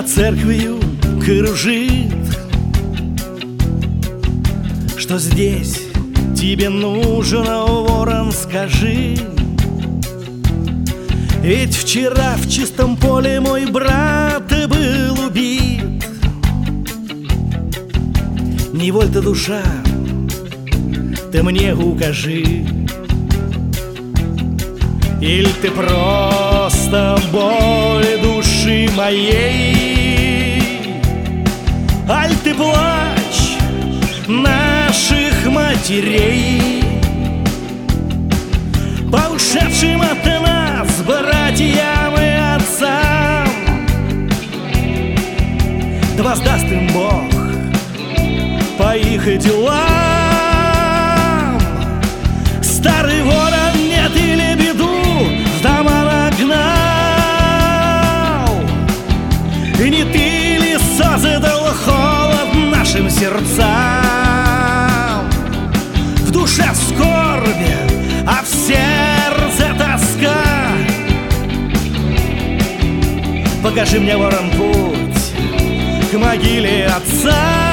над церковью кружит, что здесь тебе нужен, ворон, скажи. Ведь вчера в чистом поле мой брат был убит. Неволь ты, душа, ты мне укажи, или ты просто боль души моей, аль ты плачь наших матерей, по ушедшим от нас братьям и отцам. Да воздаст им Бог по их делам. Старый ворон, нет, или беду с дома нагнал, и не ты ли создал холод нашим сердцам? В душе скорби, а в сердце тоска. Покажи мне, ворон, путь к могиле отца.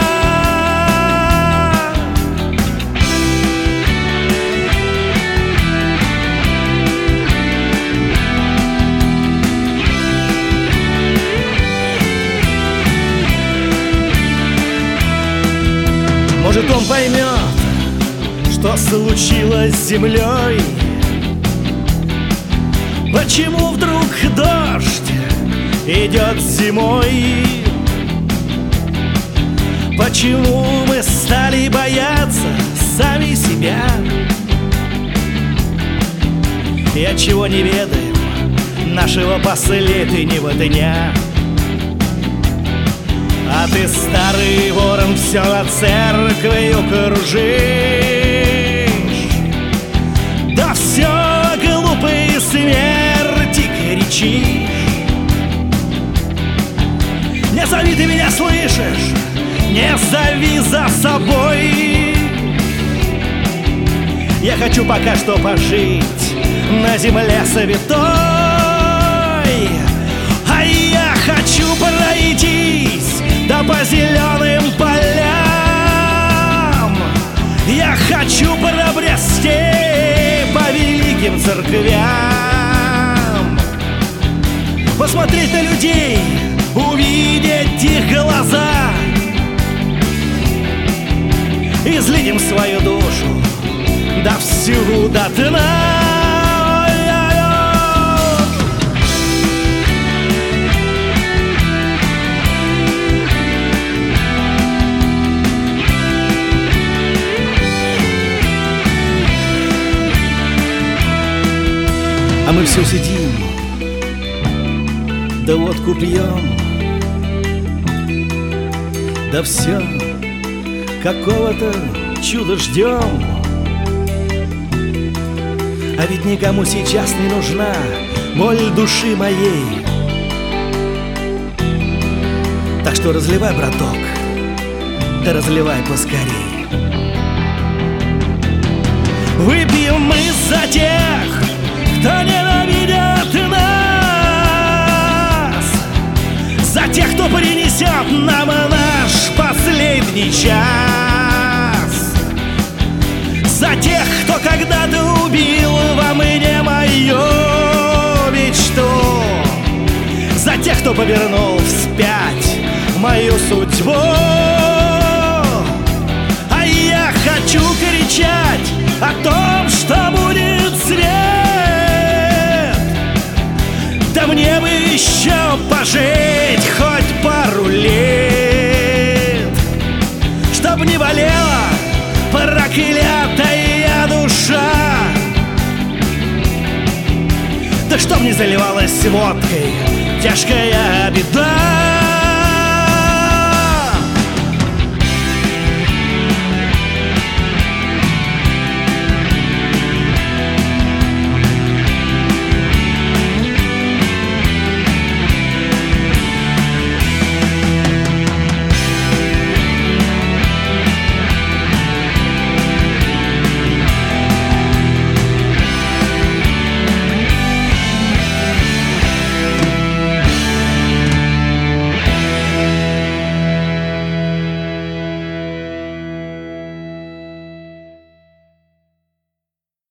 Может, он поймет, что случилось с землей, почему вдруг дождь идет зимой, почему мы стали бояться сами себя, и отчего не ведаем нашего последнего дня. А ты, старый ворон, все над церковью кружишь, да все глупые смерти кричишь. Не зови, ты меня слышишь, не зови за собой. Я хочу пока что пожить на земле святой, а я хочу пройтись да по зеленым полям. Я хочу пробрести по великим церквям, посмотреть на людей, увидеть их глаза, излить свою душу да всю до дна. А мы все сидим, да водку пьем, да все какого-то чуда ждем. А ведь никому сейчас не нужна боль души моей. Так что разливай, браток, да разливай поскорей. Выпьем мы за тех, кто ненавидит нас, за тех, кто принесет нам наш последний час, за тех, кто когда-то убил во мне мою мечту, за тех, кто повернул вспять мою судьбу. А я хочу кричать о том, что будет свет. Да мне бы еще пожить хоть пару лет, чтоб не болела проклятая душа, да чтоб не заливалась водкой тяжкая беда.